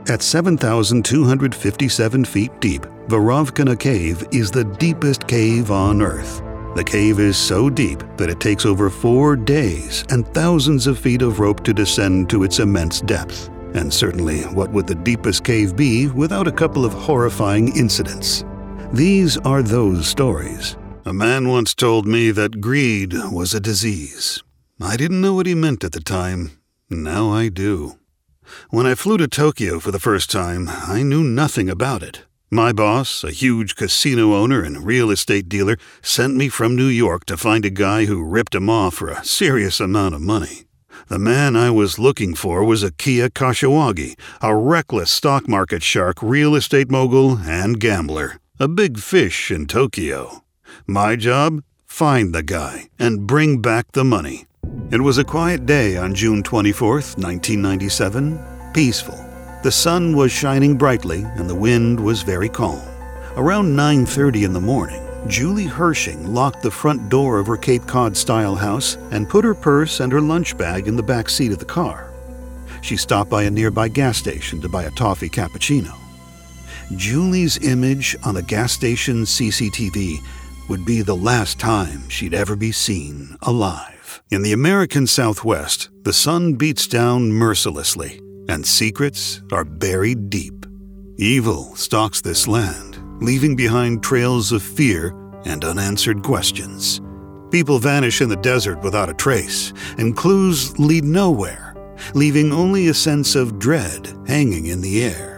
At 7,257 feet deep, Verovkina Cave is the deepest cave on Earth. The cave is so deep that it takes over 4 days and thousands of feet of rope to descend to its immense depth. And certainly, what would the deepest cave be without a couple of horrifying incidents? These are those stories. A man once told me that greed was a disease. I didn't know what he meant at the time. Now I do. When I flew to Tokyo for the first time, I knew nothing about it. My boss, a huge casino owner and real estate dealer, sent me from New York to find a guy who ripped him off for a serious amount of money. The man I was looking for was Akiya Kashiwagi, a reckless stock market shark, real estate mogul, and gambler. A big fish in Tokyo. My job? Find the guy and bring back the money. It was a quiet day on June 24th, 1997. Peaceful. The sun was shining brightly and the wind was very calm. Around 9:30 in the morning, Julie Hershing locked the front door of her Cape Cod-style house and put her purse and her lunch bag in the back seat of the car. She stopped by a nearby gas station to buy a toffee cappuccino. Julie's image on a gas station CCTV would be the last time she'd ever be seen alive. In the American Southwest, the sun beats down mercilessly, and secrets are buried deep. Evil stalks this land, leaving behind trails of fear and unanswered questions. People vanish in the desert without a trace, and clues lead nowhere, leaving only a sense of dread hanging in the air.